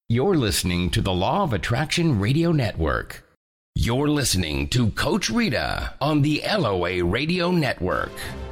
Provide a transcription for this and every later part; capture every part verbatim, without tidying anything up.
You're listening to the Law of Attraction Radio Network. You're listening to Coach Rita on the L O A Radio Network.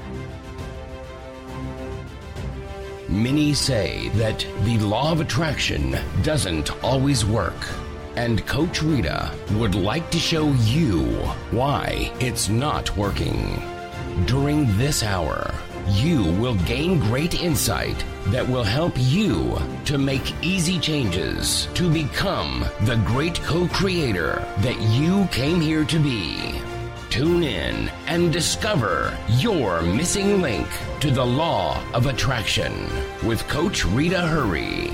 Many say that the law of attraction doesn't always work, and Coach Rita would like to show you why it's not working. During this hour, you will gain great insight that will help you to make easy changes to become the great co-creator that you came here to be. Tune in and discover your missing link to the law of attraction with Coach Rita Hurry.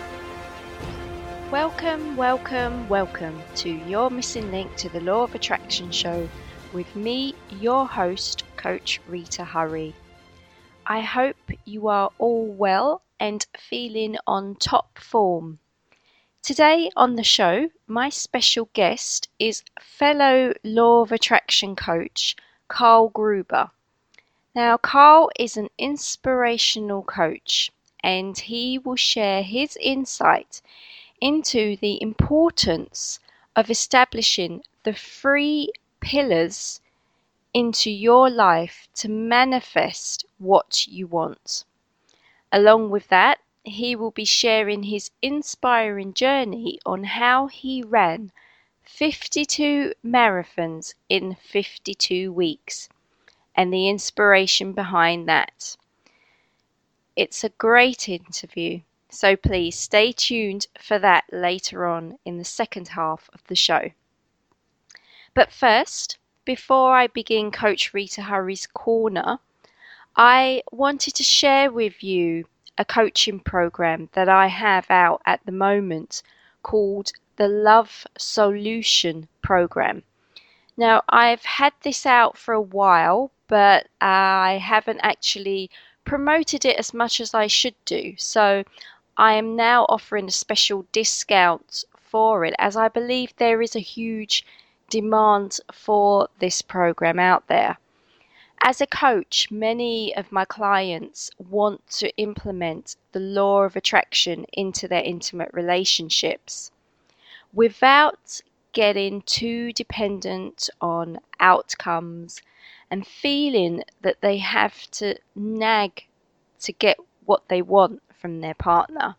Welcome, welcome, welcome to Your Missing Link to the Law of Attraction show with me, your host, Coach Rita Hurry. I hope you are all well and feeling on top form. Today on the show, my special guest is fellow Law of Attraction coach, Carl Gruber. Now, Carl is an inspirational coach, and he will share his insight into the importance of establishing the three pillars into your life to manifest what you want. Along with that, he will be sharing his inspiring journey on how he ran fifty-two marathons in fifty-two weeks and the inspiration behind that. It's a great interview, so please stay tuned for that later on in the second half of the show. But first, before I begin Coach Rita Hurry's Corner, I wanted to share with you a coaching program that I have out at the moment called the Love Solution Program. Now, I've had this out for a while, but I haven't actually promoted it as much as I should do. So I am now offering a special discount for it, as I believe there is a huge demand for this program out there. As a coach, many of my clients want to implement the law of attraction into their intimate relationships without getting too dependent on outcomes and feeling that they have to nag to get what they want from their partner.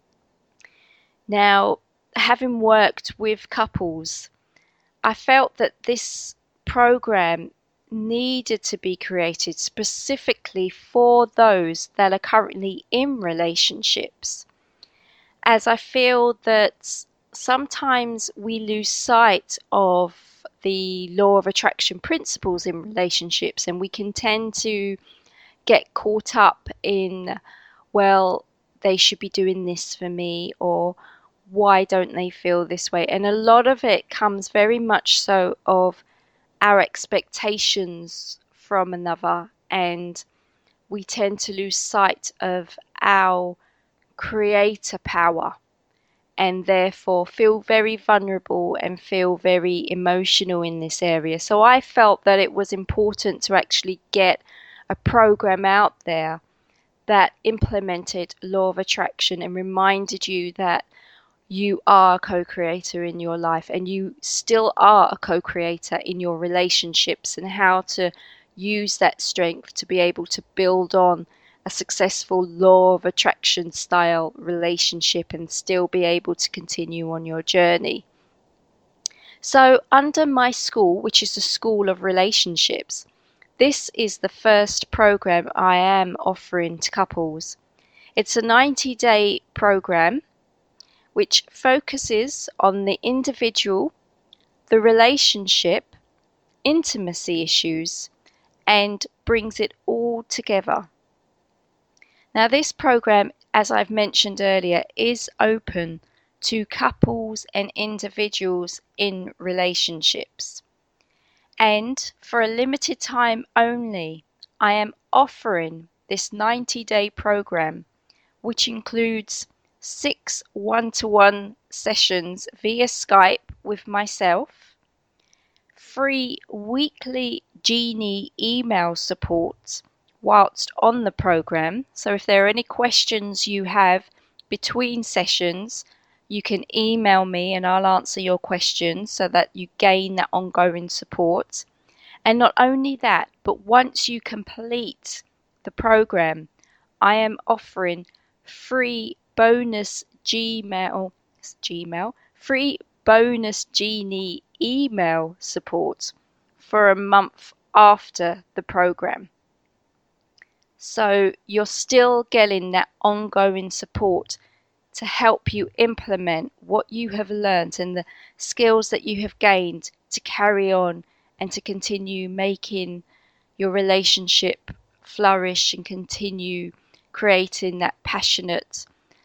Now, having worked with couples, I felt that this program needed to be created specifically for those that are currently in relationships, as I feel that sometimes we lose sight of the law of attraction principles in relationships, and we can tend to get caught up in, well, they should be doing this for me, or why don't they feel this way? And a lot of it comes very much so of our expectations from another, and we tend to lose sight of our creator power and therefore feel very vulnerable and feel very emotional in this area. So I felt that it was important to actually get a program out there that implemented law of attraction and reminded you that you are a co-creator in your life, and you still are a co-creator in your relationships, and how to use that strength to be able to build on a successful law of attraction style relationship and still be able to continue on your journey. So under my school, which is the School of Relationships, this is the first program I am offering to couples. It's a ninety-day program which focuses on the individual, the relationship, intimacy issues, and brings it all together. Now, this program, as I've mentioned earlier, is open to couples and individuals in relationships. And for a limited time only, I am offering this ninety-day program, which includes six one-to-one sessions via Skype with myself, free weekly Genie email support whilst on the program. So if there are any questions you have between sessions, You can email me and I'll answer your questions so that you gain that ongoing support. And not only that, but once you complete the program, I am offering free bonus Gmail, Gmail, free bonus Genie email support for a month after the program. So you're still getting that ongoing support to help you implement what you have learned and the skills that you have gained to carry on and to continue making your relationship flourish and continue creating that passionate,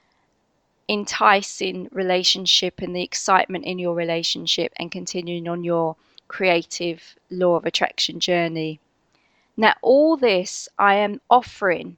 enticing relationship and the excitement in your relationship and continuing on your creative law of attraction journey. Now, all this I am offering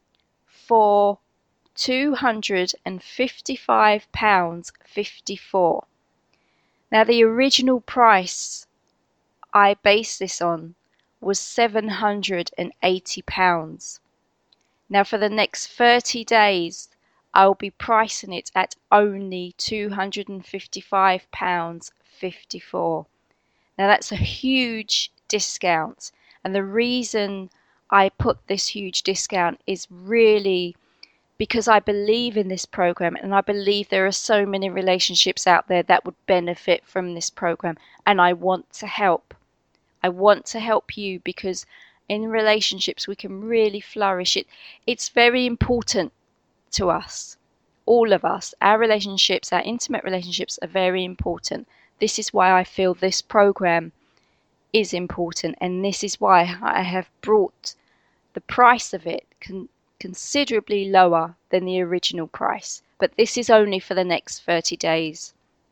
for two hundred fifty-five pounds fifty-four. Now, the original price I based this on was seven hundred eighty pounds. Now, for the next thirty days, I will be pricing it at only two hundred fifty-five pounds fifty-four. Now, that's a huge discount. And the reason I put this huge discount is really because I believe in this program, and I believe there are so many relationships out there that would benefit from this program, and I want to help. I want to help you because in relationships we can really flourish. It it's very important to us, all of us. Our relationships, our intimate relationships are very important. This is why I feel this program is important, and this is why I have brought the price of it con- considerably lower than the original price. But this is only for the next thirty days.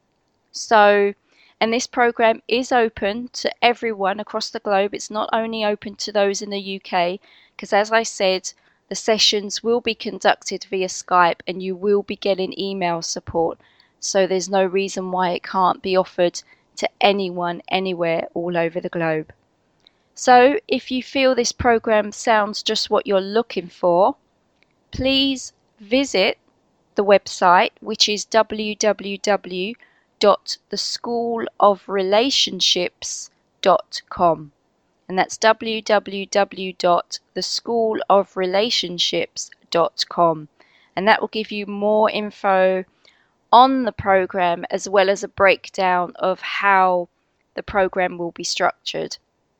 So, and this program is open to everyone across the globe. It's not only open to those in the U K, because as I said, the sessions will be conducted via Skype and you will be getting email support. So there's no reason why it can't be offered to anyone, anywhere, all over the globe. So if you feel this program sounds just what you're looking for, please visit the website, which is w w w dot the school of relationships dot com. And that's w w w dot the school of relationships dot com. And that will give you more info on the program, as well as a breakdown of how the program will be structured.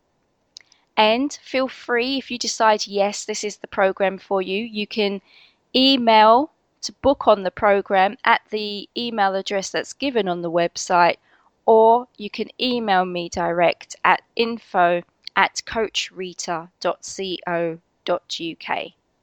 And feel free, if you decide yes, this is the program for you, you can email to book on the program at the email address that's given on the website, or you can email me direct at info at coach rita dot co dot uk.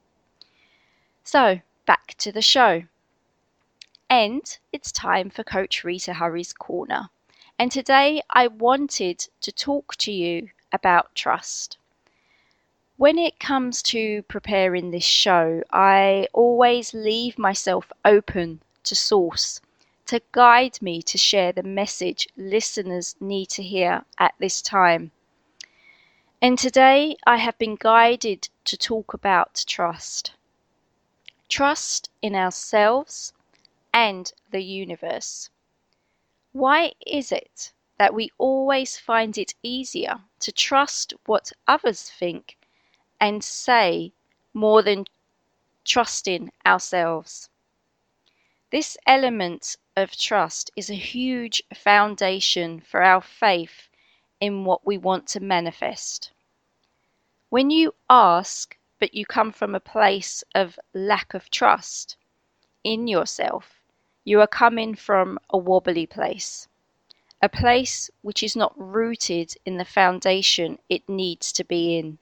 So back to the show. And it's time for Coach Rita Hurry's Corner. And today I wanted to talk to you about trust. When it comes to preparing this show, I always leave myself open to source, to guide me to share the message listeners need to hear at this time. And today I have been guided to talk about trust. Trust in ourselves and the universe. Why is it that we always find it easier to trust what others think and say more than trusting ourselves? This element of trust is a huge foundation for our faith in what we want to manifest. When you ask, but you come from a place of lack of trust in yourself, you are coming from a wobbly place, a place which is not rooted in the foundation it needs to be in.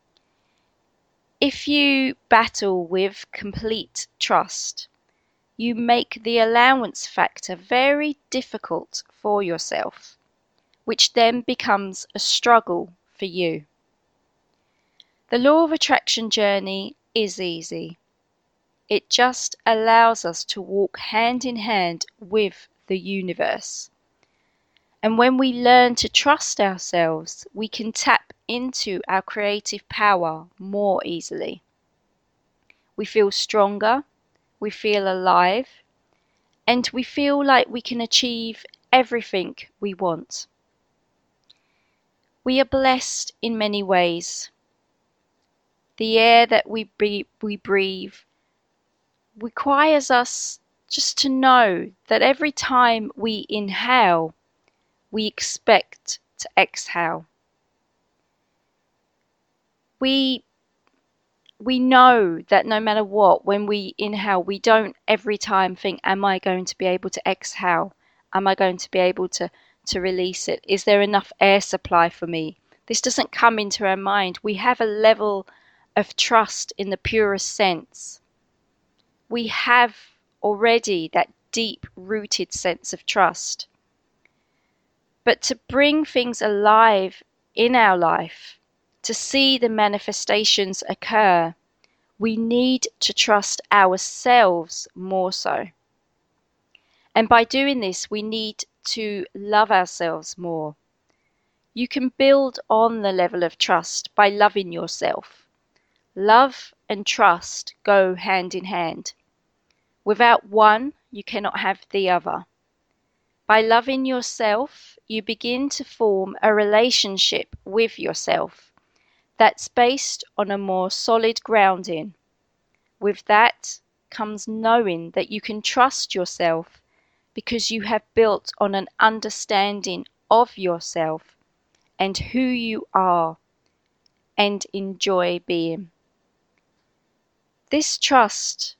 If you battle with complete trust, you make the allowance factor very difficult for yourself, which then becomes a struggle for you. The law of attraction journey is easy. It just allows us to walk hand in hand with the universe. And when we learn to trust ourselves, we can tap into our creative power more easily. We feel stronger, we feel alive, and we feel like we can achieve everything we want. We are blessed in many ways. The air that we breathe, we breathe requires us just to know that every time we inhale, we expect to exhale. We we know that no matter what, when we inhale, we don't every time think, am I going to be able to exhale? Am I going to be able to, to release it? Is there enough air supply for me? This doesn't come into our mind. We have a level of trust in the purest sense. We have already that deep-rooted sense of trust. But to bring things alive in our life, to see the manifestations occur, we need to trust ourselves more so. And by doing this, we need to love ourselves more. You can build on the level of trust by loving yourself. Love and trust go hand in hand. Without one, you cannot have the other. By loving yourself, you begin to form a relationship with yourself that's based on a more solid grounding. With that comes knowing that you can trust yourself because you have built on an understanding of yourself and who you are and enjoy being. This trust,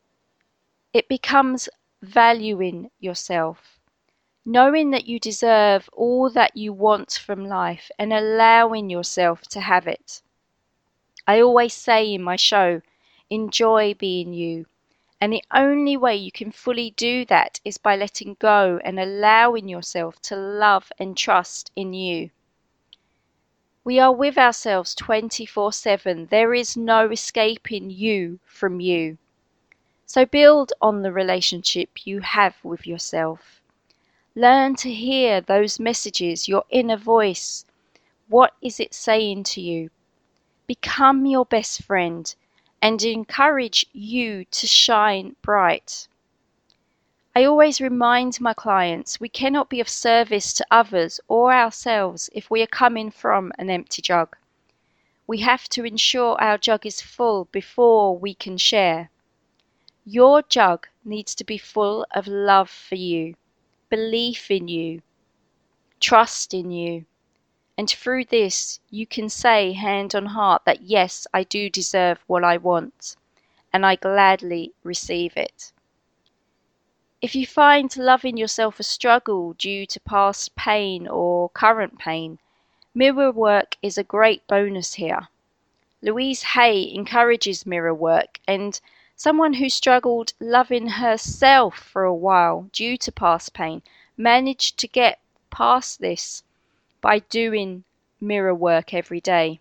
it becomes valuing yourself, knowing that you deserve all that you want from life and allowing yourself to have it. I always say in my show, enjoy being you. And the only way you can fully do that is by letting go and allowing yourself to love and trust in you. We are with ourselves twenty-four seven. There is no escaping you from you. So build on the relationship you have with yourself. Learn to hear those messages, your inner voice. What is it saying to you? Become your best friend and encourage you to shine bright. I always remind my clients we cannot be of service to others or ourselves if we are coming from an empty jug. We have to ensure our jug is full before we can share. Your jug needs to be full of love for you, belief in you, trust in you. And through this, you can say hand on heart that yes, I do deserve what I want, and I gladly receive it. If you find loving yourself a struggle due to past pain or current pain, mirror work is a great bonus here. Louise Hay encourages mirror work, and someone who struggled loving herself for a while due to past pain managed to get past this by doing mirror work every day.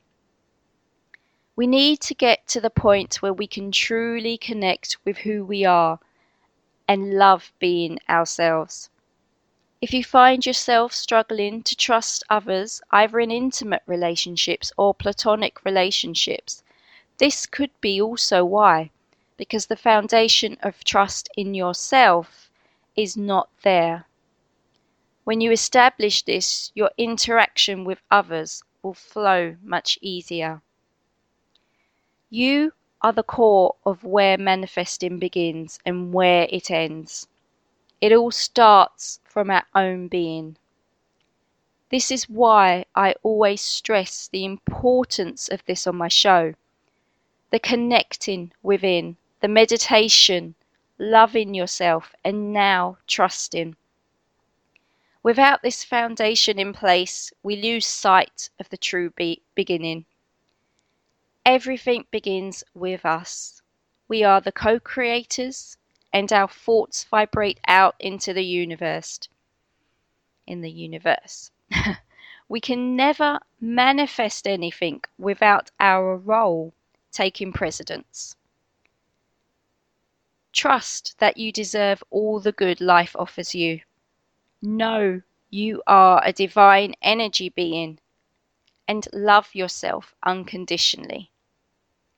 We need to get to the point where we can truly connect with who we are and love being ourselves. If you find yourself struggling to trust others, either in intimate relationships or platonic relationships, this could be also why, because the foundation of trust in yourself is not there. When you establish this, your interaction with others will flow much easier. You are the core of where manifesting begins and where it ends. It all starts from our own being. This is why I always stress the importance of this on my show. The connecting within, the meditation, loving yourself, and now trusting. Without this foundation in place, we lose sight of the true be- beginning. Everything begins with us. We are the co-creators, and our thoughts vibrate out into the universe. In the universe. We can never manifest anything without our role taking precedence. Trust that you deserve all the good life offers you. Know you are a divine energy being and love yourself unconditionally.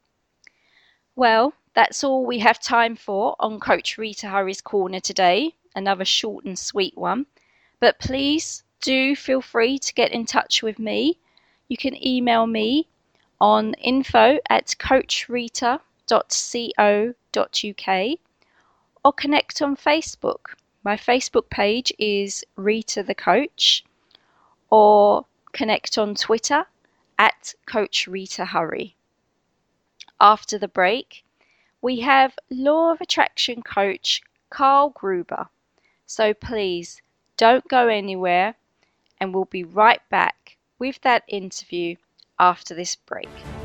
Well, that's all we have time for on Coach Rita Hurry's Corner today. another short and sweet one. But please do feel free to get in touch with me. You can email me on info at coach rita dot co dot uk or connect on Facebook. My Facebook page is Rita the Coach, or connect on Twitter at Coach Rita Hurry. After the break, we have Law of Attraction coach Carl Gruber. So please don't go anywhere, and we'll be right back with that interview after this break.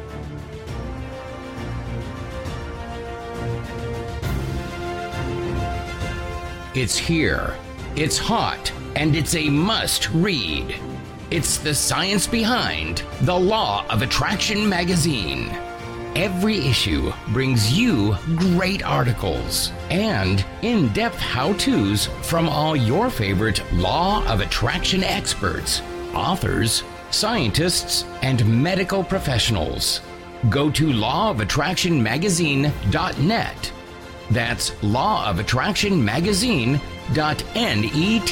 It's here, it's hot, and it's a must read. It's the science behind The Law of Attraction magazine. Every issue brings you great articles and in-depth how-tos from all your favorite Law of Attraction experts, authors, scientists, and medical professionals. Go to law of attraction magazine dot net. That's law of attraction magazine dot net.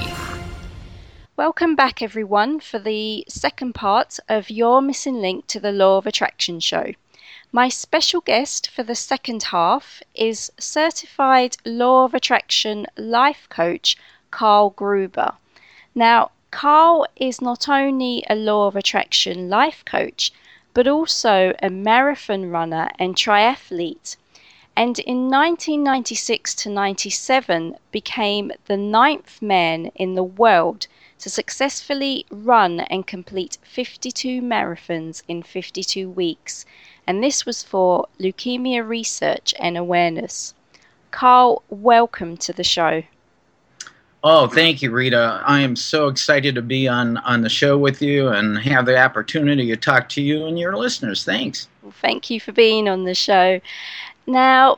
Welcome back, everyone, for the second part of Your Missing Link to the Law of Attraction show. My special guest for the second half is certified Law of Attraction life coach Carl Gruber. Now, Carl is not only a Law of Attraction life coach, but also a marathon runner and triathlete, and in nineteen ninety-six to ninety-seven became the ninth man in the world to successfully run and complete fifty-two marathons in fifty-two weeks, and this was for leukemia research and awareness. Carl, welcome to the show. Oh, thank you, Rita. I am so excited to be on, on the show with you and have the opportunity to talk to you and your listeners. Thanks. Well, thank you for being on the show. Now,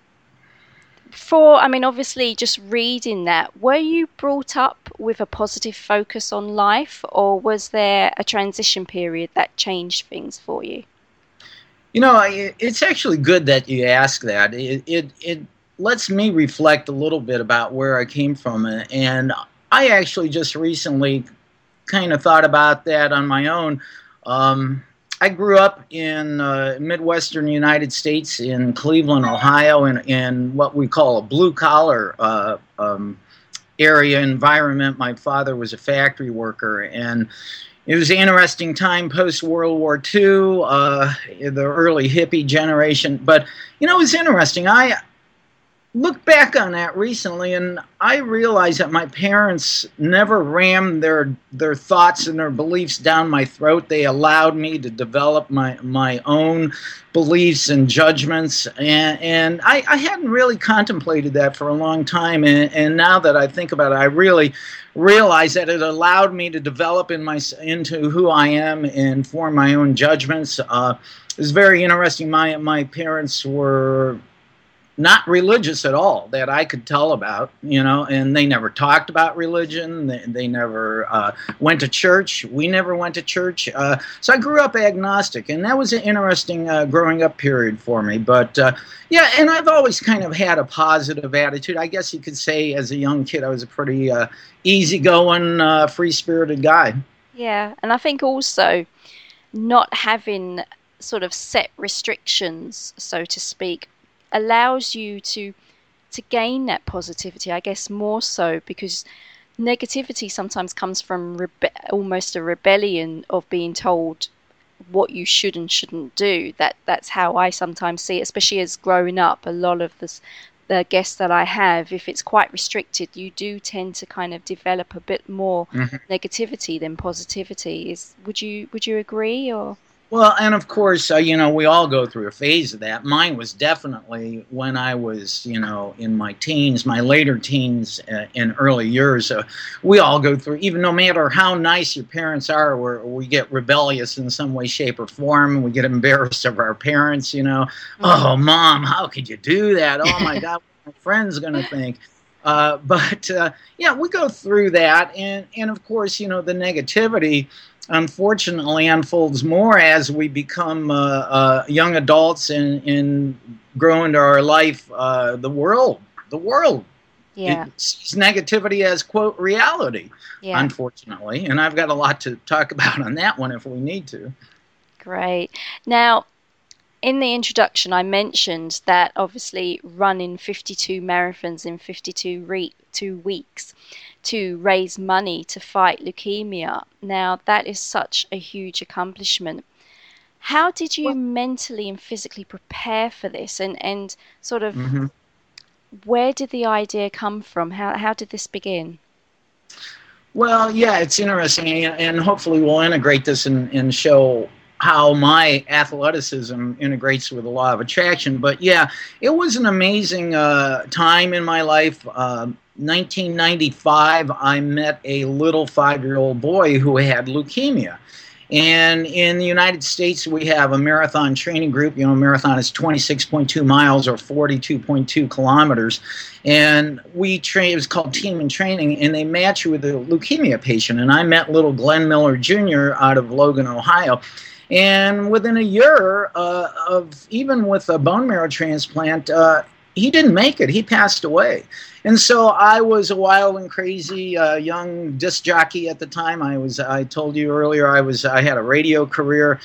for, I mean, obviously just reading that, were you brought up with a positive focus on life, or was there a transition period that changed things for you? You know, it's actually good that you ask that. It, it, it lets me reflect a little bit about where I came from. And I actually just recently kind of thought about that on my own. Um, I grew up in uh, Midwestern United States in Cleveland, Ohio, in, in what we call a blue-collar uh, um, area environment. My father was a factory worker, and it was an interesting time post-World War Two, uh, the early hippie generation. But, you know, it was interesting. I look back on that recently, and I realized that my parents never rammed their their thoughts and their beliefs down my throat. They allowed me to develop my my own beliefs and judgments, and, and I, I hadn't really contemplated that for a long time. And, and now that I think about it, I really realize that it allowed me to develop in my into who I am and form my own judgments. Uh, it was very interesting. My my parents were not religious at all, that I could tell about, you know, and they never talked about religion. They, they never uh, went to church. We never went to church. Uh, so I grew up agnostic, and that was an interesting uh, growing up period for me. But uh, yeah, and I've always kind of had a positive attitude. I guess you could say as a young kid I was a pretty uh, easygoing, uh, free-spirited guy. Yeah, and I think also not having sort of set restrictions, so to speak, allows you to to gain that positivity, I guess, more so, because negativity sometimes comes from rebe- almost a rebellion of being told what you should and shouldn't do. That that's how I sometimes see it, especially as growing up. A lot of this, the guests that I have, if it's quite restricted, you do tend to kind of develop a bit more mm-hmm. negativity than positivity. Is would you would you agree? Or well, and of course, uh, you know, we all go through a phase of that. Mine was definitely when I was, you know, in my teens, my later teens uh, and early years. Uh, we all go through, even no matter how nice your parents are, we're, we get rebellious in some way, shape, or form. We get embarrassed of our parents, you know. Mm-hmm. Oh, Mom, how could you do that? Oh, my God, what are my friends going to think? Uh, but, uh, yeah, we go through that. And, and, of course, you know, the negativity unfortunately unfolds more as we become uh, uh, young adults and, and grow into our life. Uh, the world, the world Yeah. It sees negativity as, quote, reality, Yeah. unfortunately. And I've got a lot to talk about on that one if we need to. Great. Now, in the introduction, I mentioned that obviously running fifty-two marathons in fifty-two re- two weeks to raise money to fight leukemia. Now, that is such a huge accomplishment. How did you Well, mentally and physically prepare for this? And, and sort of mm-hmm. where did the idea come from? How, how did this begin? Well, yeah, it's interesting, and hopefully we'll integrate this and, and show how my athleticism integrates with the law of attraction. But yeah, it was an amazing uh, time in my life. Uh, nineteen ninety-five, I met a little five-year-old boy who had leukemia. And in the United States, we have a marathon training group. You know, a marathon is twenty-six point two miles or forty-two point two kilometers. And we train, it was called Team in Training, and they match you with a leukemia patient. And I met little Glenn Miller Junior out of Logan, Ohio. And within a year uh, of, even with a bone marrow transplant, uh, he didn't make it. He passed away. And so I was a wild and crazy uh, young disc jockey at the time. I was, I told you earlier, I was, I had a radio career,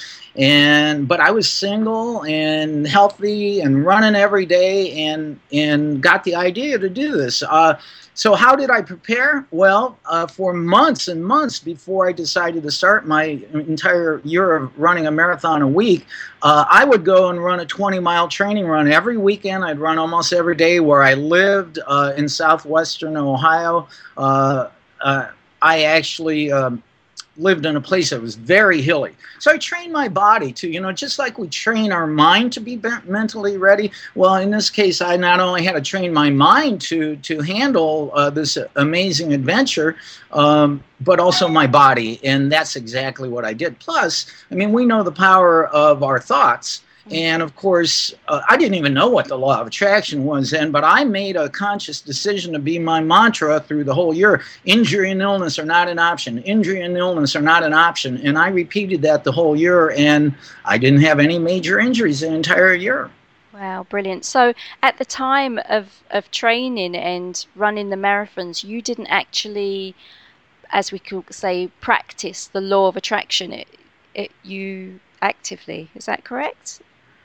and but I was single and healthy and running every day, and and got the idea to do this. Uh, so how did I prepare? Well, uh, for months and months before I decided to start my entire year of running a marathon a week, uh, I would go and run a twenty mile training run every weekend. I'd run almost every day where I lived uh, in southwestern Ohio. Uh, uh, I actually um, lived in a place that was very hilly. So I trained my body to, you know, just like we train our mind to be mentally ready. Well, in this case, I not only had to train my mind to to handle uh, this amazing adventure, um, but also my body. And that's exactly what I did. Plus, I mean, we know the power of our thoughts. And of course, uh, I didn't even know what the law of attraction was then, but I made a conscious decision to be my mantra through the whole year. Injury and illness are not an option. Injury and illness are not an option. And I repeated that the whole year, and I didn't have any major injuries the entire year. Wow, brilliant. So at the time of, of training and running the marathons, you didn't actually, as we could say, practice the law of attraction. It, it, you actively, is that correct?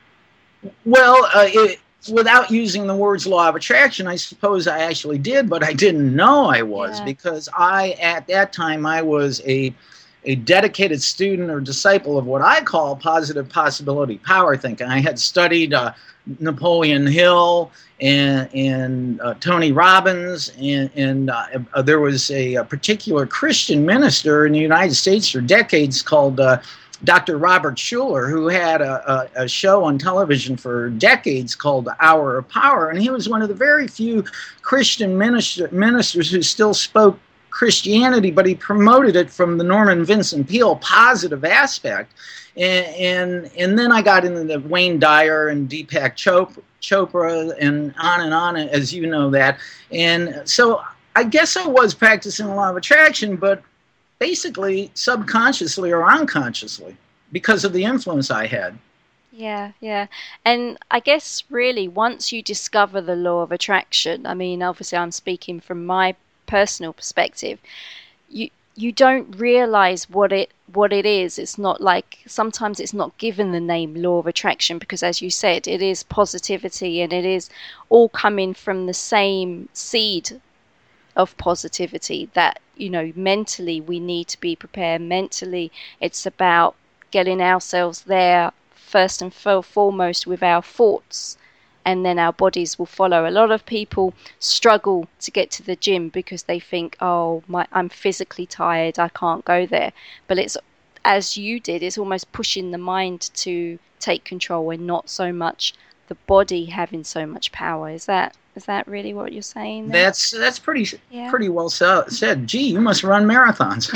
Well, uh, it, without using the words law of attraction, I suppose I actually did, but I didn't know I was, yeah. Because I, at that time, I was a a dedicated student or disciple of what I call positive possibility power thinking. I had studied uh, Napoleon Hill and, and uh, Tony Robbins, and, and uh, uh, there was a, a particular Christian minister in the United States for decades called uh, Doctor Robert Schuller, who had a, a, a show on television for decades called The Hour of Power, and he was one of the very few Christian minister, ministers who still spoke Christianity, but he promoted it from the Norman Vincent Peale positive aspect. And, and, and then I got into the Wayne Dyer and Deepak Chopra, Chopra and on and on, as you know that. And so I guess I was practicing the law of attraction, but basically subconsciously or unconsciously because of the influence I had. Yeah, yeah. And I guess really once you discover the law of attraction, I mean, obviously I'm speaking from my personal perspective, you you don't realize what it what it is. It's not like, sometimes it's not given the name law of attraction because, as you said, it is positivity, and it is all coming from the same seed of positivity that, you know, mentally we need to be prepared. Mentally, it's about getting ourselves there first and foremost with our thoughts, and then our bodies will follow. A lot of people struggle to get to the gym because they think, oh, my, I'm physically tired, I can't go there. But it's, as you did, it's almost pushing the mind to take control and not so much the body having so much power. Is that is that really what you're saying there? That's that's pretty yeah. pretty well said. Gee, you must run marathons.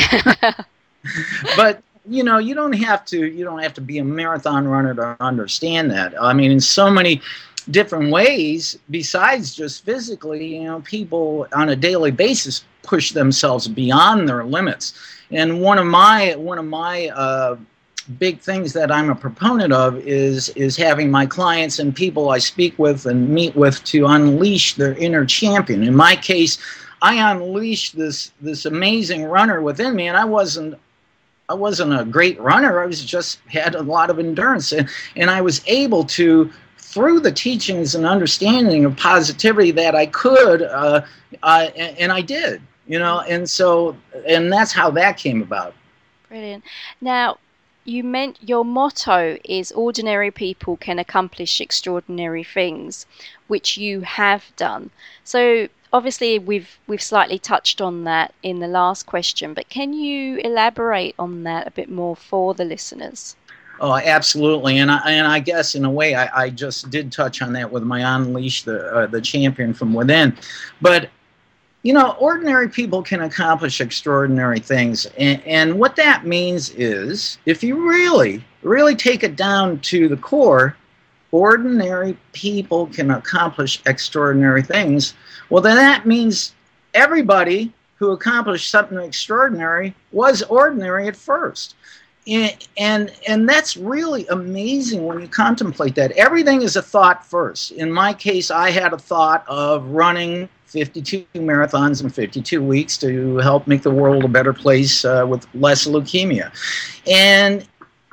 But you know, you don't have to you don't have to be a marathon runner to understand that. I mean, in so many different ways besides just physically, you know, people on a daily basis push themselves beyond their limits. And one of my one of my uh, big things that I'm a proponent of is is having my clients and people I speak with and meet with to unleash their inner champion. In my case, I unleashed this this amazing runner within me, and I wasn't I wasn't a great runner. I was just had a lot of endurance, and, and I was able to, through the teachings and understanding of positivity, that I could, uh, uh, and, and I did, you know, and so, and that's how that came about. Brilliant. Now, you meant your motto is ordinary people can accomplish extraordinary things, which you have done. So obviously we've we've slightly touched on that in the last question, but can you elaborate on that a bit more for the listeners? Oh, absolutely, and I and I guess in a way I, I just did touch on that with my Unleash the uh, the Champion from Within, but you know, ordinary people can accomplish extraordinary things, and, and what that means is, if you really really take it down to the core, ordinary people can accomplish extraordinary things. Well, then that means everybody who accomplished something extraordinary was ordinary at first. And, and and that's really amazing when you contemplate that. Everything is a thought first. In my case, I had a thought of running fifty-two marathons in fifty-two weeks to help make the world a better place uh, with less leukemia. And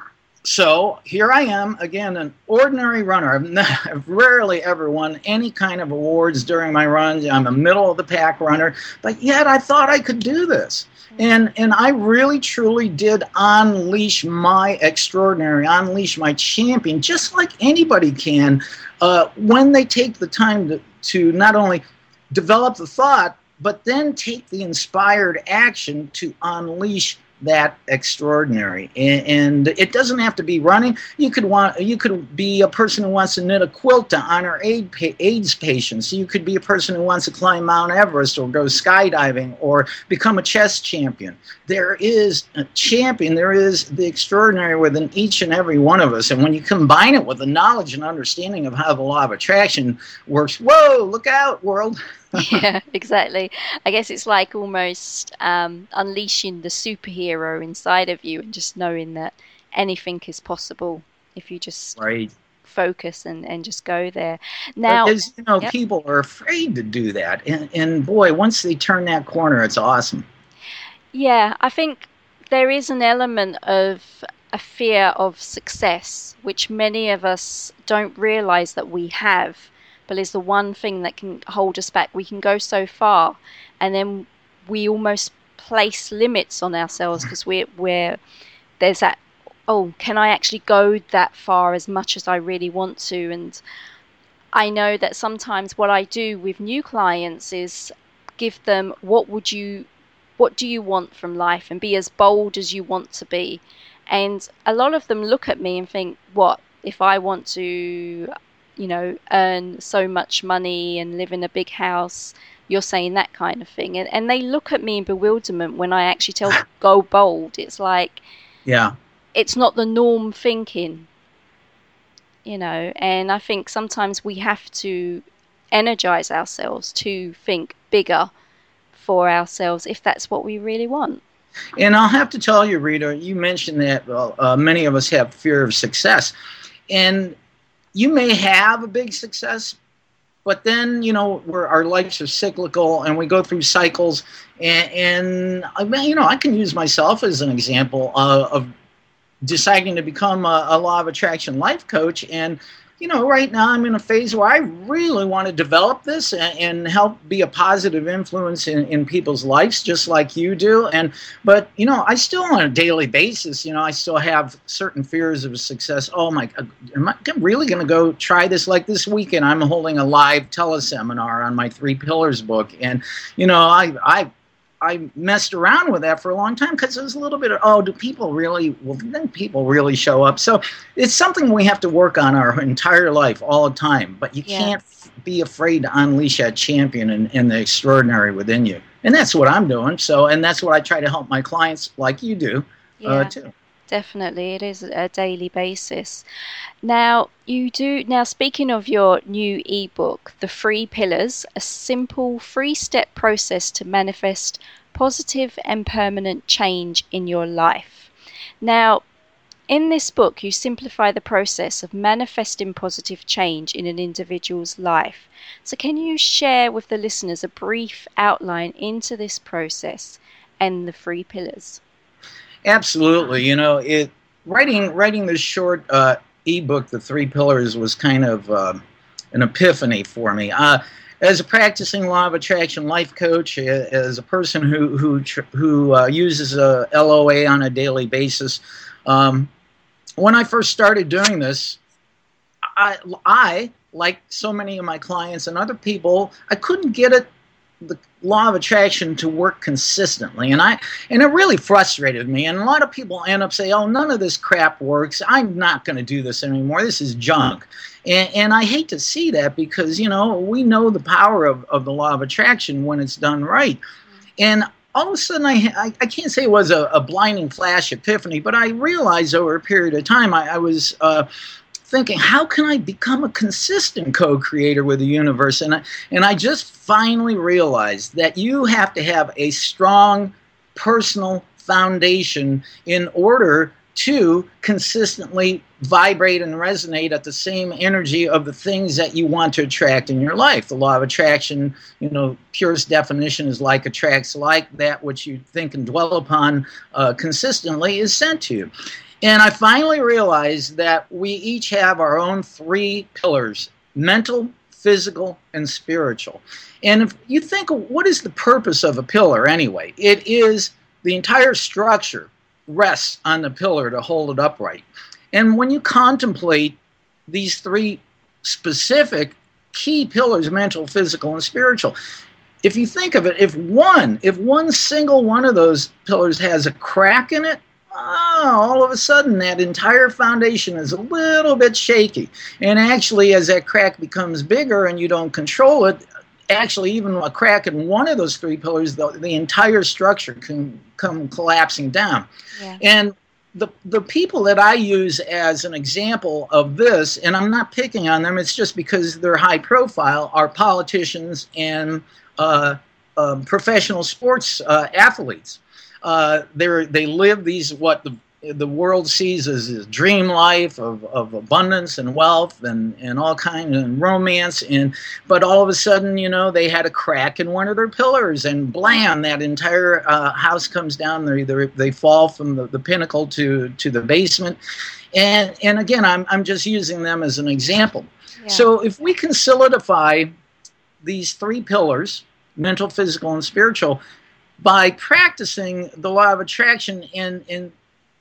so here I am, again, an ordinary runner. I've, not, I've rarely ever won any kind of awards during my runs. I'm a middle-of-the-pack runner, but yet I thought I could do this. And and I really, truly did unleash my extraordinary, unleash my champion, just like anybody can, uh, when they take the time to, to not only develop the thought, but then take the inspired action to unleash that extraordinary. And, and it doesn't have to be running. You could want you could be a person who wants to knit a quilt to honor AIDS patients. You could be a person who wants to climb Mount Everest or go skydiving or become a chess champion. There is a champion. There is the extraordinary within each and every one of us. And when you combine it with the knowledge and understanding of how the law of attraction works, whoa, look out, world. Yeah, exactly. I guess it's like almost um, unleashing the superhero inside of you and just knowing that anything is possible if you just right. focus and, and just go there. Now, because, you know, yep. people are afraid to do that. And, and boy, once they turn that corner, it's awesome. Yeah, I think there is an element of a fear of success, which many of us don't realize that we have, but is the one thing that can hold us back. We can go so far, and then we almost place limits on ourselves because we're, we're there's that, oh, can I actually go that far as much as I really want to? And I know that sometimes what I do with new clients is give them what would you, what do you want from life, and be as bold as you want to be. And a lot of them look at me and think, what, if I want to, you know, earn so much money and live in a big house, you're saying that kind of thing. And, and they look at me in bewilderment when I actually tell them, go bold. It's like, yeah, it's not the norm thinking, you know. And I think sometimes we have to energize ourselves to think bigger for ourselves if that's what we really want. And I'll have to tell you, Rita, you mentioned that well, uh, many of us have fear of success. And you may have a big success, but then, you know, we're, our lives are cyclical and we go through cycles. And, and I mean, you know, I can use myself as an example uh, of deciding to become a, a law of attraction life coach. And, you know, right now I'm in a phase where I really want to develop this and, and help be a positive influence in, in people's lives, just like you do. And, but, you know, I still on a daily basis, you know, I still have certain fears of success. Oh my, am I really going to go try this? Like this weekend, I'm holding a live teleseminar on my Three Pillars book. And, you know, I, I, I messed around with that for a long time because it was a little bit of, oh, do people really, well, then people really show up. So it's something we have to work on our entire life all the time. But you yeah. can't be afraid to unleash that champion and, and the extraordinary within you. And that's what I'm doing. So, and that's what I try to help my clients like you do yeah. uh, too. Definitely, it is a daily basis. Now, you do. Now, speaking of your new ebook, The Three Pillars, a simple three-step process to manifest positive and permanent change in your life. Now, In this book, you simplify the process of manifesting positive change in an individual's life. So can you share with the listeners a brief outline into this process and the three pillars? Absolutely. You know, it writing writing this short uh, ebook, The Three Pillars, was kind of uh, an epiphany for me. Uh, as a practicing law of attraction life coach, as a person who who who uh, uses a L O A on a daily basis, um, when I first started doing this, I, I, like so many of my clients and other people, I couldn't get it, the law of attraction, to work consistently, and I and it really frustrated me. And a lot of people end up saying, "Oh, none of this crap works. I'm not going to do this anymore. This is junk." And, and I hate to see that, because you know we know the power of, of the law of attraction when it's done right. And all of a sudden, I I, I can't say it was a, a blinding flash epiphany, but I realized over a period of time I, I was. Uh, thinking, how can I become a consistent co-creator with the universe? And I, and I just finally realized that you have to have a strong personal foundation in order to consistently vibrate and resonate at the same energy of the things that you want to attract in your life. The law of attraction, you know, purest definition is like attracts like. That which you think and dwell upon uh, consistently is sent to you. And I finally realized that we each have our own three pillars: mental, physical, and spiritual. And if you think, what is the purpose of a pillar anyway? It is the entire structure rests on the pillar to hold it upright. And when you contemplate these three specific key pillars, mental, physical, and spiritual, if you think of it, if one, if one single one of those pillars has a crack in it, oh, all of a sudden that entire foundation is a little bit shaky. And actually, as that crack becomes bigger and you don't control it, actually even a crack in one of those three pillars, the, the entire structure can come collapsing down. Yeah. And the the people that I use as an example of this, and I'm not picking on them, it's just because they're high profile, are politicians and uh, uh, professional sports uh, athletes. Uh, they they live these what the the world sees as a dream life of, of abundance and wealth and, and all kinds of romance, and but all of a sudden, you know, they had a crack in one of their pillars, and blam, that entire uh, house comes down. They they they fall from the, the pinnacle to to the basement, and and again, I'm I'm just using them as an example. Yeah. So if we can solidify these three pillars, mental, physical, and spiritual, by practicing the law of attraction and in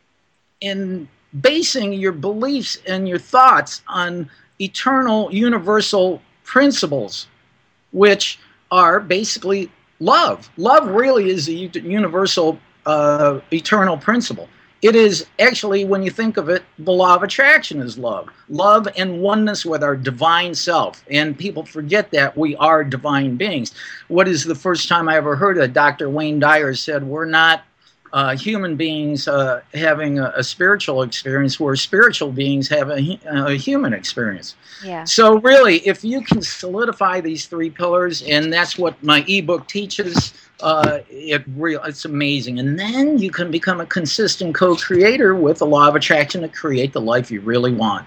in basing your beliefs and your thoughts on eternal universal principles, which are basically love. Love really is a universal uh, eternal principle. It is actually, when you think of it, the law of attraction is love. Love and oneness with our divine self. And people forget that we are divine beings. What is the first time I ever heard that? Doctor Wayne Dyer said, we're not uh, human beings uh, having a, a spiritual experience, we're spiritual beings having a, a human experience. Yeah. So really, if you can solidify these three pillars, and that's what my ebook teaches, Uh, it real it's amazing, and then you can become a consistent co-creator with the law of attraction to create the life you really want.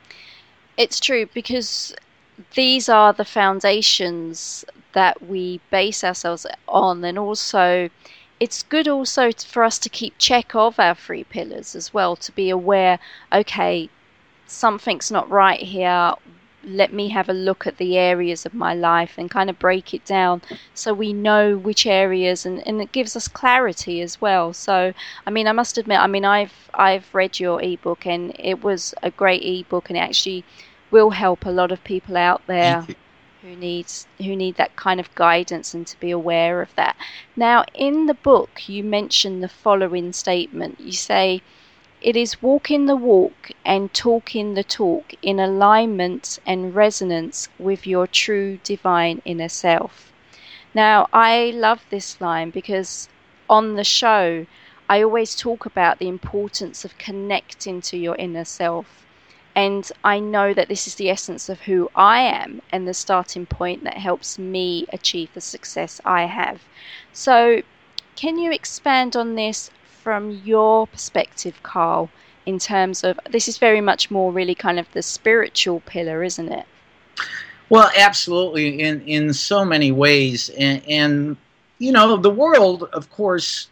It's true, because these are the foundations that we base ourselves on, and also it's good also for us to keep check of our three pillars as well, to be aware, okay, something's not right here. Let me have a look at the areas of my life and kind of break it down so we know which areas, and, and it gives us clarity as well. So, I mean, I must admit, I mean, I've I've read your ebook, and it was a great ebook, and it actually will help a lot of people out there who needs who need that kind of guidance and to be aware of that. Now, in the book, you mention the following statement. You say, "It is walking the walk and talking the talk in alignment and resonance with your true divine inner self." Now, I love this line because on the show, I always talk about the importance of connecting to your inner self. And I know that this is the essence of who I am and the starting point that helps me achieve the success I have. So, can you expand on this from your perspective, Carl, in terms of, this is very much more really kind of the spiritual pillar, isn't it? Well, absolutely, in, in so many ways. And, and, you know, the world, of course,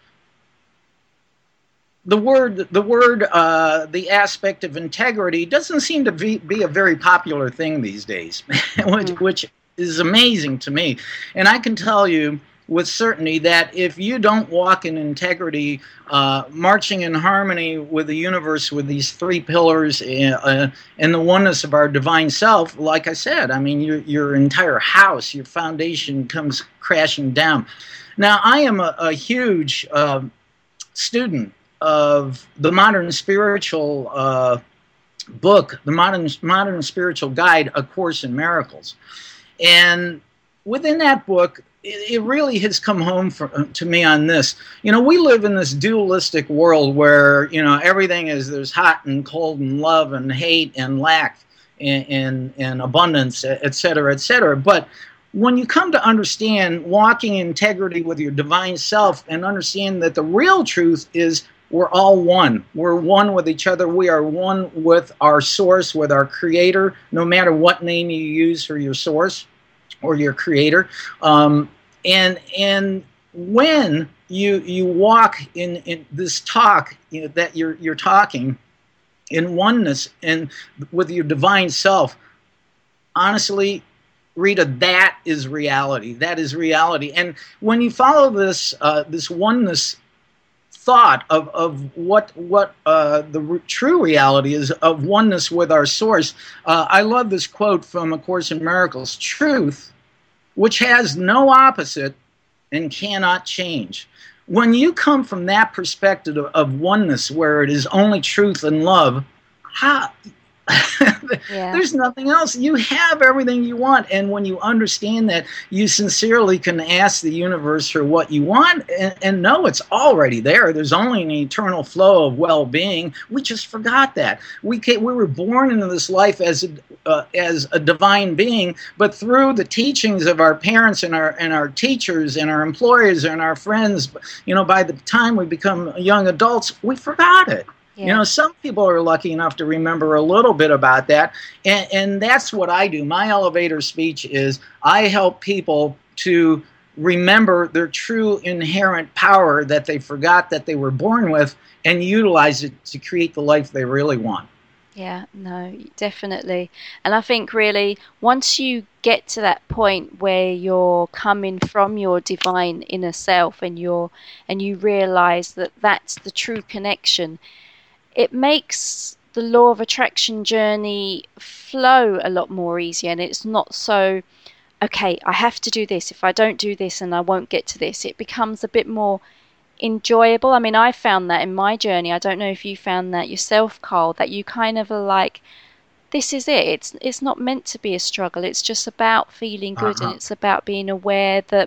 the word, the word, uh, the aspect of integrity doesn't seem to be, be a very popular thing these days, which, which is amazing to me. And I can tell you with certainty that if you don't walk in integrity, uh, marching in harmony with the universe, with these three pillars uh, and the oneness of our divine self, like I said, I mean, your, your entire house, your foundation comes crashing down. Now, I am a, a huge uh, student of the modern spiritual uh, book, the modern, modern spiritual guide, A Course in Miracles. And within that book, it really has come home for, to me on this. You know, we live in this dualistic world where, you know, everything is, there's hot and cold and love and hate and lack and, and, and abundance, et cetera, et cetera. But when you come to understand walking in integrity with your divine self and understand that the real truth is we're all one. We're one with each other. We are one with our source, with our creator, no matter what name you use for your source or your creator. Um, and and when you you walk in, in this talk, you know, that you're you're talking in oneness and with your divine self, honestly, Rita, that is reality. That is reality. And when you follow this uh, this oneness thought of, of what what uh, the re true reality is of oneness with our source, uh, I love this quote from A Course in Miracles: truth, which has no opposite and cannot change. When you come from that perspective of, of oneness, where it is only truth and love, how, yeah. There's nothing else. You have everything you want, and when you understand that, you sincerely can ask the universe for what you want, and, and know it's already there. There's only an eternal flow of well-being. We just forgot that. We came, we were born into this life as a, uh, as a divine being, but through the teachings of our parents and our and our teachers and our employers and our friends, you know, by the time we become young adults, we forgot it. Yeah. You know, some people are lucky enough to remember a little bit about that, and, and that's what I do. My elevator speech is I help people to remember their true inherent power that they forgot that they were born with and utilize it to create the life they really want. Yeah, no, definitely. And I think really once you get to that point where you're coming from your divine inner self and you're and you realize that that's the true connection, it makes the law of attraction journey flow a lot more easier, and it's not so, okay, I have to do this. If I don't do this, and I won't get to this. It becomes a bit more enjoyable. I mean, I found that in my journey. I don't know if you found that yourself, Carl, that you kind of are like, this is it. It's it's not meant to be a struggle. It's just about feeling good, uh-huh. and it's about being aware that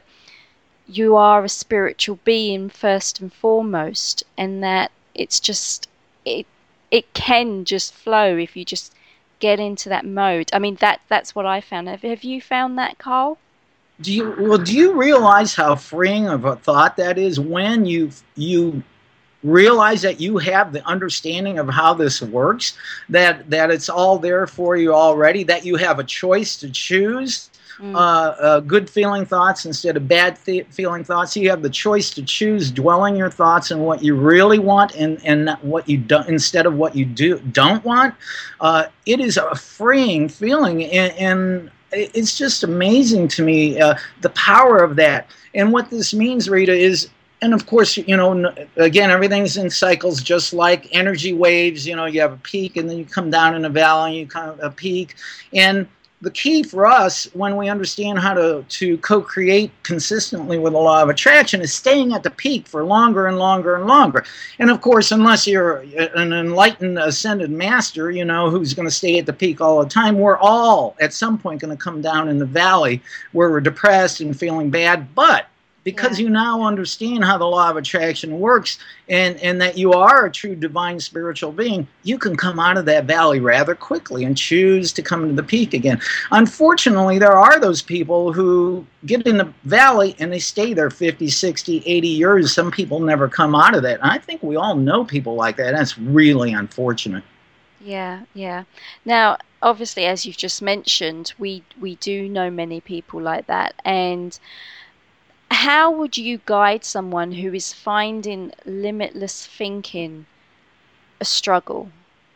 you are a spiritual being first and foremost, and that it's just it it can just flow if you just get into that mode. I mean, that that's what I found. Have, have you found that, Carl? Do you well? Do you realize how freeing of a thought that is when you you realize that you have the understanding of how this works, that that it's all there for you already, that you have a choice to choose mm. uh, uh, good feeling thoughts instead of bad th feeling thoughts. You have the choice to choose dwelling your thoughts on what you really want and and what you don't instead of what you do don't want. Uh, it is a freeing feeling, and, and it's just amazing to me, uh, the power of that. And what this means, Rita, is, and of course, you know, again, everything's in cycles, just like energy waves. You know, you have a peak, and then you come down in a valley, and you come a peak. And the key for us, when we understand how to, to co-create consistently with the law of attraction, is staying at the peak for longer and longer and longer. And of course, unless you're an enlightened, ascended master, you know, who's going to stay at the peak all the time, we're all at some point going to come down in the valley where we're depressed and feeling bad. But because Yeah. you now understand how the law of attraction works, and, and that you are a true divine spiritual being, you can come out of that valley rather quickly and choose to come to the peak again. Unfortunately, there are those people who get in the valley and they stay there fifty, sixty, eighty years. Some people never come out of that. And I think we all know people like that. That's really unfortunate. Yeah, yeah. Now, obviously, as you've just mentioned, we we do know many people like that. And how would you guide someone who is finding limitless thinking a struggle?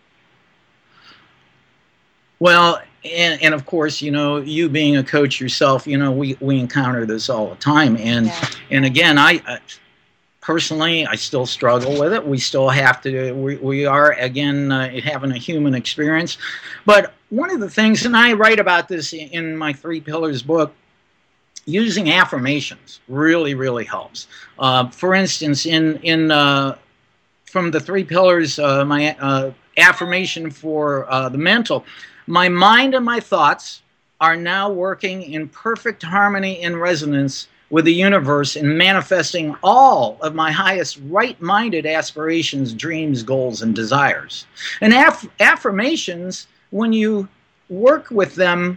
Well, and, and of course, you know, you being a coach yourself, you know, we, we encounter this all the time. And Yeah. and again, I, I personally, I still struggle with it. We still have to, we, we are, again, uh, having a human experience. But one of the things, and I write about this in, in my Three Pillars book, using affirmations really, really helps. Uh, for instance, in, in uh, from the Three Pillars, uh, my uh, affirmation for uh, the mental, my mind and my thoughts are now working in perfect harmony and resonance with the universe and manifesting all of my highest right-minded aspirations, dreams, goals, and desires. And aff affirmations, when you work with them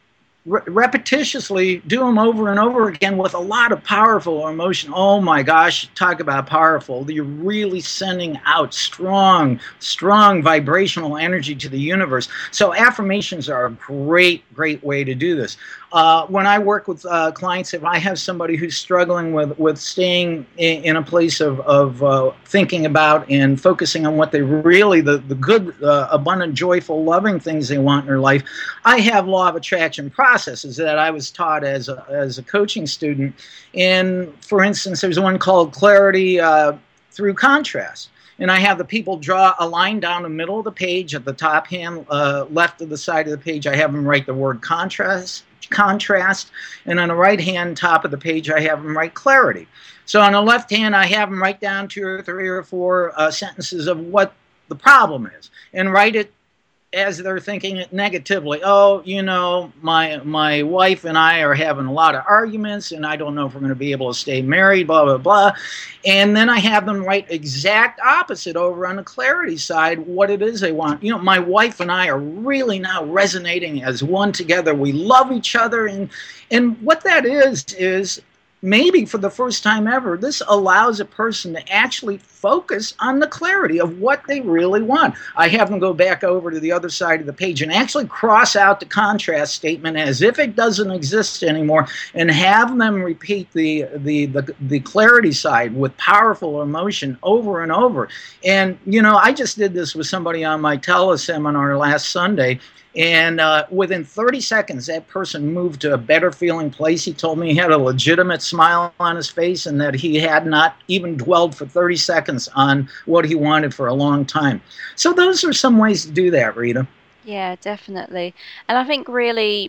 re repetitiously, do them over and over again with a lot of powerful emotion. Oh my gosh, talk about powerful. You're really sending out strong, strong vibrational energy to the universe. So affirmations are a great, great way to do this. Uh, when I work with uh, clients, if I have somebody who's struggling with, with staying in, in a place of, of uh, thinking about and focusing on what they really, the, the good, uh, abundant, joyful, loving things they want in their life, I have law of attraction processes that I was taught as a, as a coaching student. And for instance, there's one called Clarity uh, Through Contrast. And I have the people draw a line down the middle of the page at the top hand, uh, left of the side of the page. I have them write the word contrast, contrast, and on the right hand top of the page, I have them write clarity. So on the left hand, I have them write down two or three or four uh, sentences of what the problem is, and write it as they're thinking it negatively. Oh, you know, my my wife and I are having a lot of arguments, and I don't know if we're going to be able to stay married, blah, blah, blah. And then I have them write exact opposite over on the clarity side, what it is they want. You know, my wife and I are really now resonating as one together. We love each other. And, and what that is, is maybe for the first time ever, this allows a person to actually focus on the clarity of what they really want. I have them go back over to the other side of the page and actually cross out the contrast statement as if it doesn't exist anymore, and have them repeat the, the, the, the clarity side with powerful emotion over and over. And, you know, I just did this with somebody on my teleseminar last Sunday. And uh, within thirty seconds, that person moved to a better feeling place. He told me he had a legitimate smile on his face and that he had not even dwelled for thirty seconds on what he wanted for a long time. So those are some ways to do that, Rita. Yeah, definitely. And I think really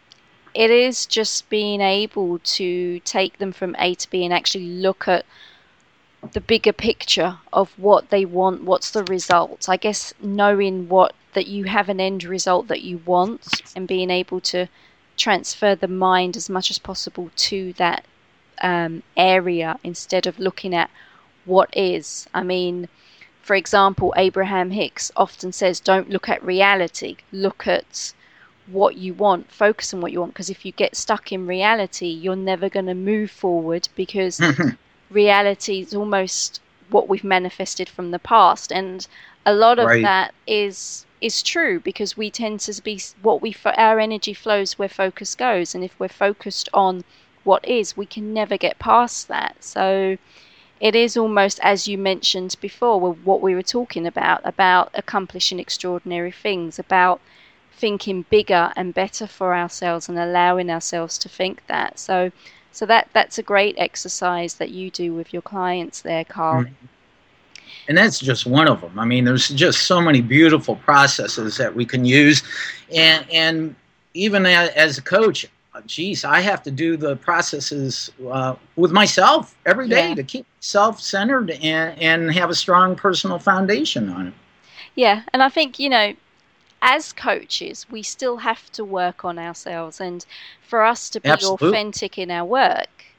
it is just being able to take them from A to B and actually look at the bigger picture of what they want, what's the result. I guess knowing what that you have an end result that you want, and being able to transfer the mind as much as possible to that um, area instead of looking at what is. I mean, for example, Abraham Hicks often says, don't look at reality, look at what you want, focus on what you want, because if you get stuck in reality, you're never going to move forward, because reality is almost what we've manifested from the past. And a lot of Right. that is is true, because we tend to be what we our energy flows where focus goes, and if we're focused on what is, we can never get past that. So it is almost, as you mentioned before, what we were talking about about accomplishing extraordinary things, about thinking bigger and better for ourselves and allowing ourselves to think that. So so that that's a great exercise that you do with your clients there, Carl. Mm. And that's just one of them. I mean, there's just so many beautiful processes that we can use. And, and even as a coach, geez, I have to do the processes uh, with myself every day Yeah. to keep self-centered and, and have a strong personal foundation on it. Yeah, and I think, you know, as coaches, we still have to work on ourselves, and for us to be Absolutely. authentic in our work,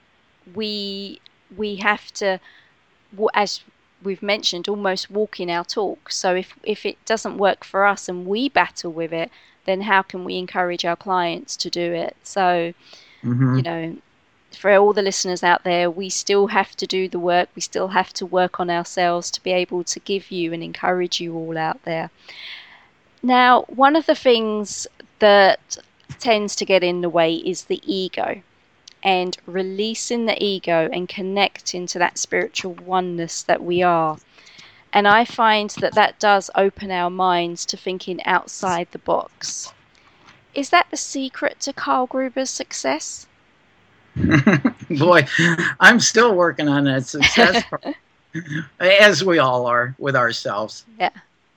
we we have to, as we've mentioned, almost walk in our talk. So if if it doesn't work for us and we battle with it, then how can we encourage our clients to do it? So, mm-hmm. you know, for all the listeners out there, we still have to do the work. We still have to work on ourselves to be able to give you and encourage you all out there. Now, one of the things that tends to get in the way is the ego, and releasing the ego and connecting to that spiritual oneness that we are. And I find that that does open our minds to thinking outside the box. Is that the secret to Karl Gruber's success? Boy, I'm still working on that success part, as we all are with ourselves. Yeah.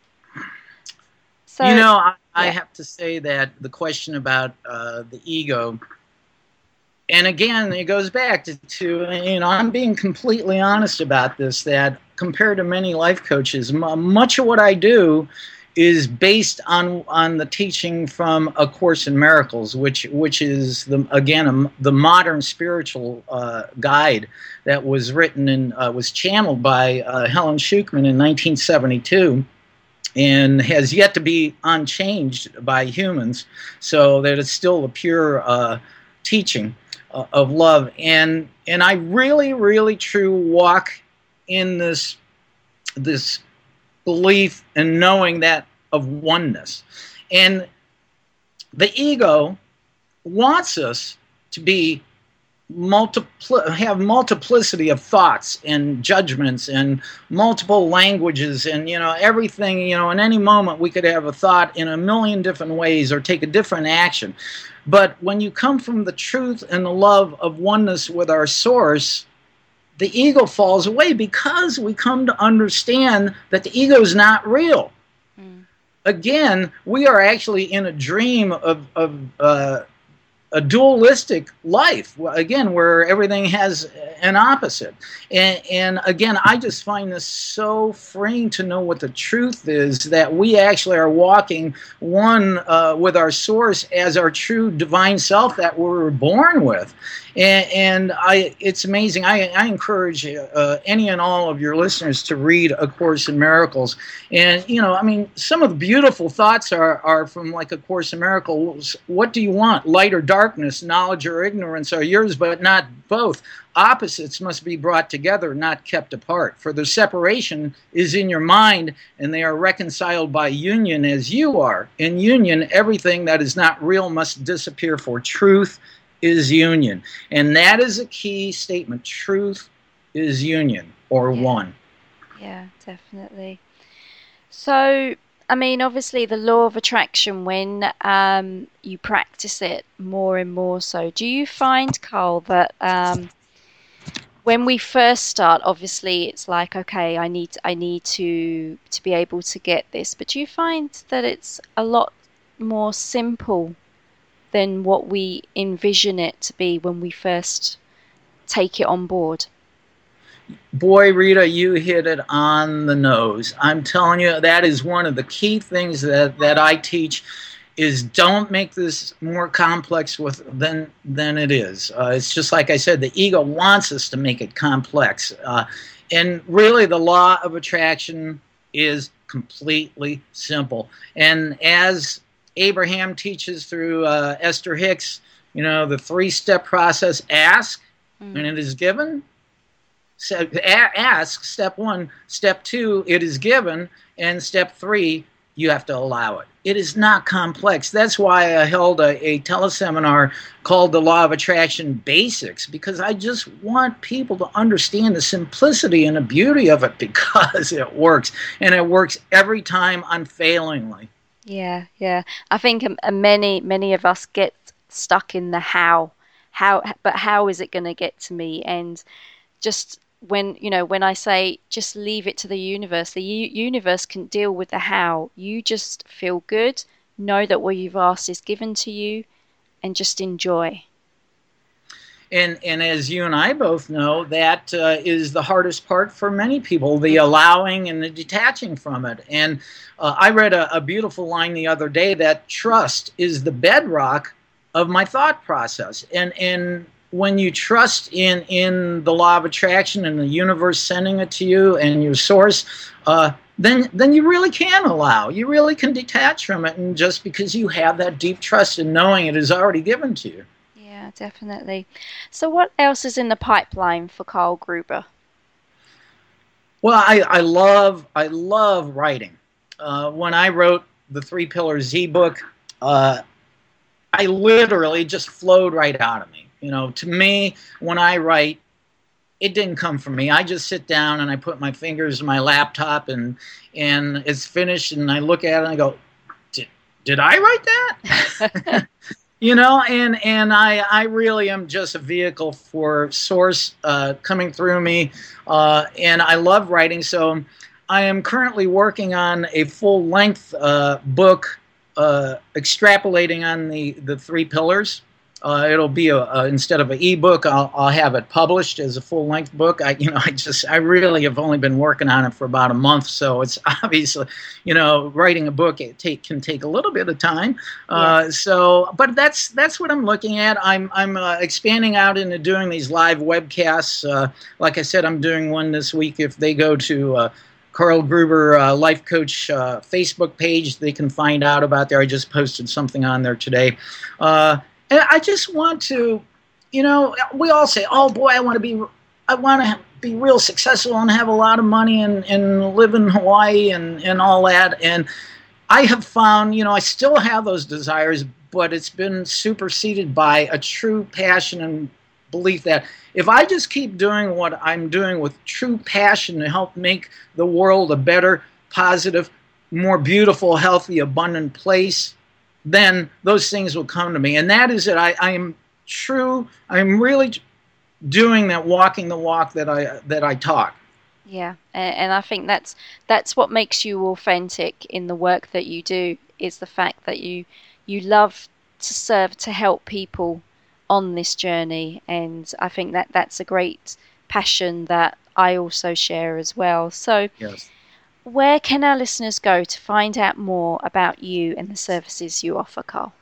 So, you know, I, I yeah. have to say that the question about uh, the ego, and again, it goes back to, to, you know, I'm being completely honest about this, that compared to many life coaches, m- much of what I do is based on on the teaching from A Course in Miracles, which which is the again a, the modern spiritual uh, guide that was written and uh, was channeled by uh, Helen Schucman in nineteen seventy-two, and has yet to be unchanged by humans, so that it's still a pure uh, teaching uh, of love. And and I really, really, true walk in this this. belief and knowing that of oneness. And the ego wants us to be multipli- have multiplicity of thoughts and judgments and multiple languages and, you know, everything, you know, in any moment we could have a thought in a million different ways or take a different action. But when you come from the truth and the love of oneness with our source, the ego falls away, because we come to understand that the ego is not real. Mm. Again, we are actually in a dream of, of uh, a dualistic life, again, where everything has an opposite. And, and again, I just find this so freeing to know what the truth is, that we actually are walking one uh, with our source as our true divine self that we were born with. And, and I, it's amazing. I, I encourage uh, any and all of your listeners to read A Course in Miracles. And, you know, I mean, some of the beautiful thoughts are, are from like A Course in Miracles. What do you want? Light or darkness, knowledge or ignorance are yours, but not both. Opposites must be brought together, not kept apart. For the separation is in your mind, and they are reconciled by union as you are. In union, everything that is not real must disappear, for truth is union. And that is a key statement. Truth is union, or yeah. one. Yeah, definitely. So, I mean, obviously the law of attraction, when um, you practice it more and more so, do you find, Karl, that um, when we first start, obviously it's like, okay, I need I need to to be able to get this, but do you find that it's a lot more simple than what we envision it to be when we first take it on board? Boy, Rita, you hit it on the nose. I'm telling you, that is one of the key things that, that I teach, is don't make this more complex with than than it is. Uh, it's just like I said, the ego wants us to make it complex. Uh, and really, the law of attraction is completely simple. And as Abraham teaches through uh, Esther Hicks, you know, the three-step process: ask, mm. and it is given. So, a- ask, step one. Step two, it is given. And step three, you have to allow it. It is not complex. That's why I held a, a teleseminar called The Law of Attraction Basics, because I just want people to understand the simplicity and the beauty of it, because it works. And it works every time unfailingly. Yeah, yeah. I think um, many, many of us get stuck in the how, how, but how is it going to get to me? And just when, you know, when I say just leave it to the universe, the u- universe can deal with the how. You just feel good, know that what you've asked is given to you, and just enjoy. And and as you and I both know, that uh, is the hardest part for many people, the allowing and the detaching from it. And uh, I read a, a beautiful line the other day that trust is the bedrock of my thought process. And and when you trust in, in the law of attraction and the universe sending it to you and your source, uh, then then you really can allow. You really can detach from it, and just because you have that deep trust in knowing it is already given to you. Yeah, definitely. So what else is in the pipeline for Karl Gruber? Well, I, I love I love writing. Uh, when I wrote the Three Pillars ebook, uh, I literally just flowed right out of me. You know, to me, when I write, it didn't come from me. I just sit down and I put my fingers in my laptop and and it's finished, and I look at it and I go, did, did I write that? You know, and, and I, I really am just a vehicle for source uh, coming through me, uh, and I love writing. So I am currently working on a full-length uh, book uh, extrapolating on the, the three pillars. Uh, it'll be a, a instead of an ebook, I'll, I'll have it published as a full-length book. I, you know, I just, I really have only been working on it for about a month, so it's obviously, you know, writing a book it take can take a little bit of time. Uh, yes. So, but that's that's what I'm looking at. I'm I'm uh, expanding out into doing these live webcasts. Uh, like I said, I'm doing one this week. If they go to uh, Karl Gruber uh, Life Coach uh, Facebook page, they can find out about there. I just posted something on there today. Uh, I just want to, you know, we all say, oh, boy, I want to be, I want to be real successful and have a lot of money and, and live in Hawaii and, and all that. And I have found, you know, I still have those desires, but it's been superseded by a true passion and belief that if I just keep doing what I'm doing with true passion to help make the world a better, positive, more beautiful, healthy, abundant place, then those things will come to me. And that is it. I, I am true. I'm really doing that, walking the walk that I that I talk. Yeah, and I think that's that's what makes you authentic in the work that you do, is the fact that you you love to serve, to help people on this journey. And I think that that's a great passion that I also share as well. So yes. Where can our listeners go to find out more about you and the services you offer, Karl?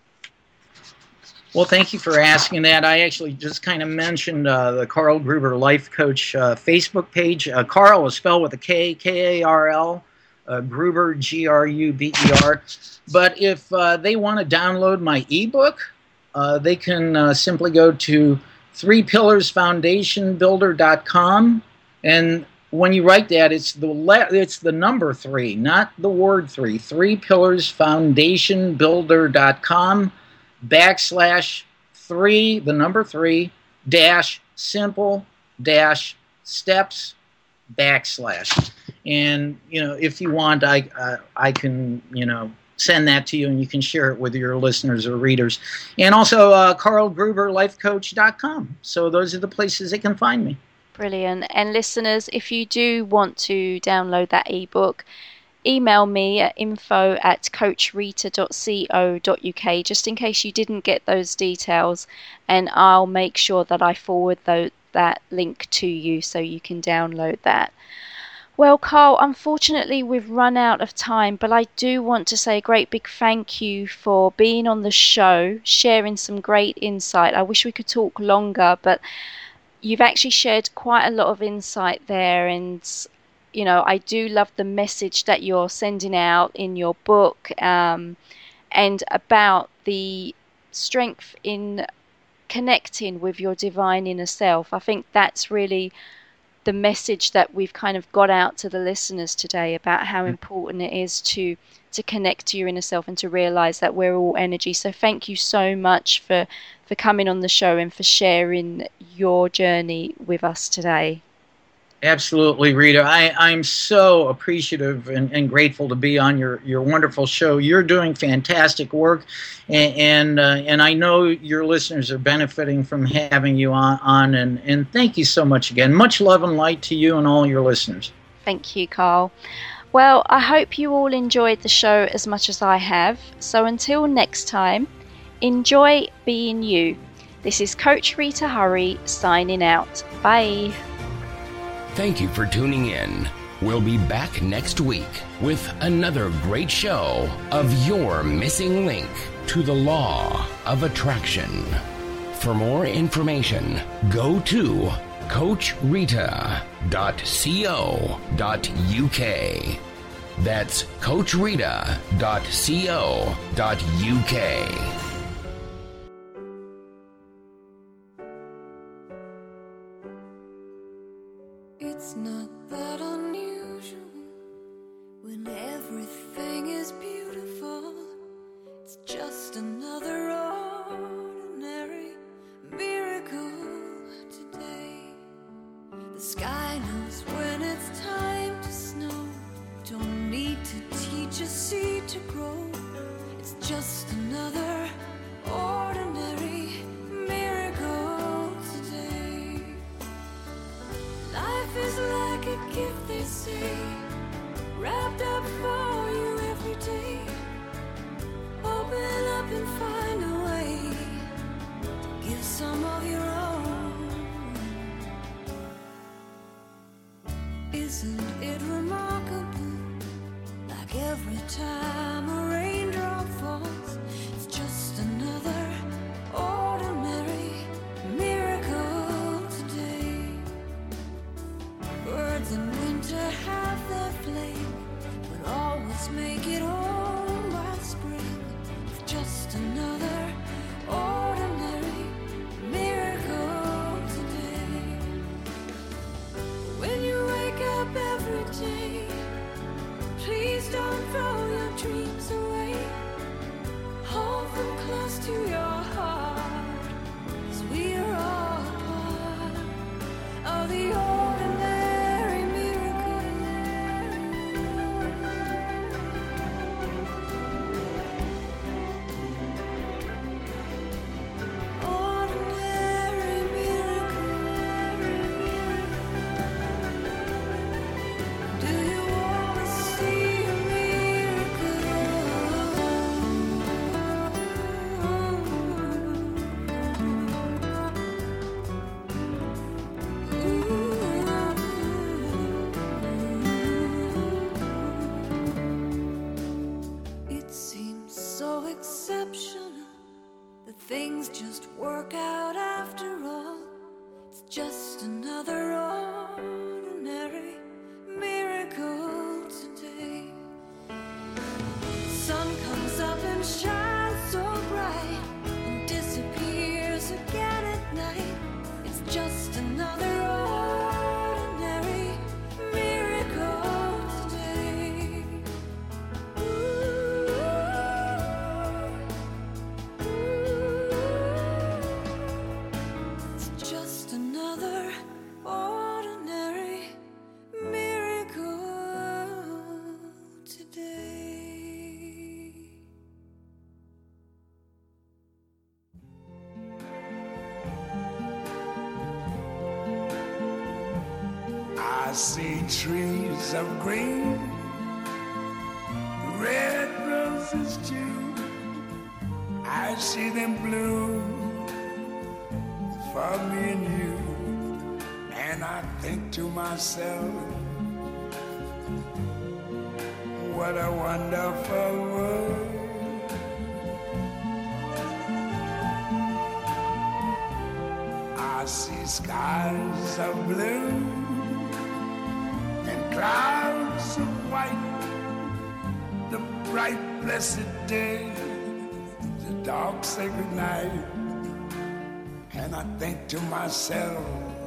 Well, thank you for asking that. I actually just kind of mentioned uh, the Karl Gruber Life Coach uh, Facebook page. Uh, Karl is spelled with a K, K A R L, uh, Gruber, G R U B E R. But if uh, they want to download my ebook, uh, they can uh, simply go to three pillars foundation builder dot com, and when you write that, it's the le- it's the number three, not the word three. three pillars foundation builder dot com backslash three, the number three, dash simple dash steps backslash. And, you know, if you want, I uh, I can, you know, send that to you and you can share it with your listeners or readers. And also uh, Karl Gruber Life Coach dot com. So those are the places they can find me. Brilliant. And listeners, if you do want to download that ebook, email me at info at coach rita dot co dot uk, just in case you didn't get those details, and I'll make sure that I forward those, that link to you so you can download that. Well, Karl, unfortunately we've run out of time, but I do want to say a great big thank you for being on the show, sharing some great insight. I wish we could talk longer, but you've actually shared quite a lot of insight there, and you know, I do love the message that you're sending out in your book, um, and about the strength in connecting with your divine inner self. I think that's really the message that we've kind of got out to the listeners today, about how important it is to to connect to your inner self and to realize that we're all energy. So thank you so much for for coming on the show and for sharing your journey with us today. Absolutely, Rita. I, I'm so appreciative and, and grateful to be on your, your wonderful show. You're doing fantastic work, and and, uh, and I know your listeners are benefiting from having you on, on and, and thank you so much again. Much love and light to you and all your listeners. Thank you, Karl. Well, I hope you all enjoyed the show as much as I have. So until next time, enjoy being you. This is Coach Rita Hurry signing out. Bye. Thank you for tuning in. We'll be back next week with another great show of your missing link to the law of attraction. For more information, go to coach rita dot co dot u k. That's coach rita dot co dot u k. It's not that unusual when everything is beautiful. It's just another ordinary miracle today. The sky knows when it's time to snow. Don't need to teach a seed to grow. It's just another ordinary miracle today. Life is like a gift, they say, wrapped up for you every day. Open up and find a way to give some of your own. Isn't it remarkable? Like every time a raindrop falls, it's just another ordinary miracle today. Birds in winter have their flame, but always make it home by spring. It's just another ordinary miracle today. When you wake up every day, please don't throw your dreams away. Hold them close to your heart, 'cause we are all part of the ordinary miracle. Ordinary miracle. Do you wanna see a It seems so exceptional that things just work out after all. It's just another ordinary miracle today. Sun comes up and shines so bright and disappears again at night. It's just another ordinary miracle today. Ooh, ooh. It's just another ordinary miracle today. I see trees of green, red roses too. I see them bloom for me and you. And I think to myself, what a wonderful world. I see skies of blue and clouds of white, the bright blessed day, the dark sacred night. And I think to myself,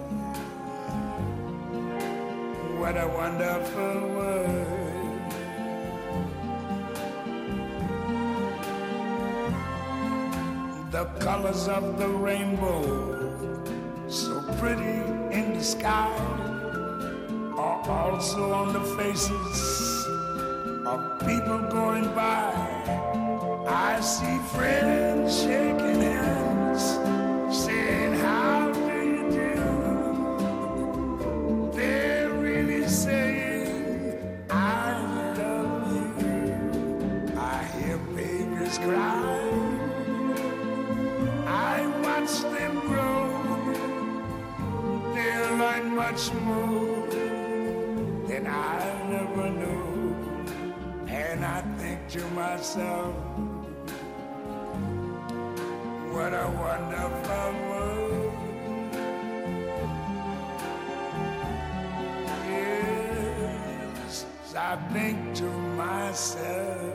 what a wonderful world. The colors of the rainbow, so pretty in the sky, are also on the faces of people going by. I see friends shaking hands, saying, how do you do? They're really saying, I love you. I hear babies cry, I watch them grow. They'll learn much more than I never knew. And I think to myself, what a wonderful world. Yes, I think to myself,